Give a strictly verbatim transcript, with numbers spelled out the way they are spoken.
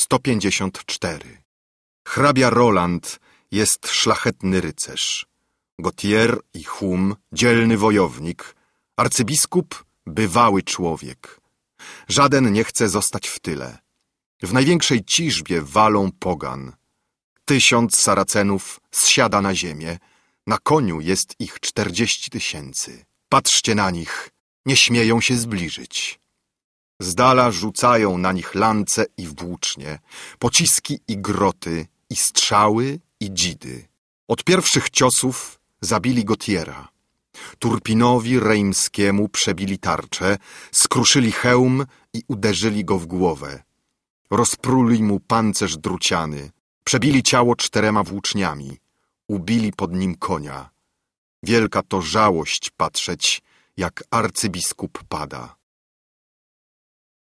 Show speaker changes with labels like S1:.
S1: sto pięćdziesiąt cztery. Hrabia Roland jest szlachetny rycerz. Gautier i Hum dzielny wojownik. Arcybiskup bywały człowiek. Żaden nie chce zostać w tyle. W największej ciżbie walą pogan. Tysiąc Saracenów zsiada na ziemię. Na koniu jest ich czterdzieści tysięcy. Patrzcie na nich, nie śmieją się zbliżyć. Z dala rzucają na nich lance i włócznie, pociski i groty, i strzały, i dzidy. Od pierwszych ciosów zabili Gautiera. Turpinowi Reimskiemu przebili tarczę, skruszyli hełm i uderzyli go w głowę. Rozpruli mu pancerz druciany, przebili ciało czterema włóczniami, ubili pod nim konia. Wielka to żałość patrzeć, jak arcybiskup pada.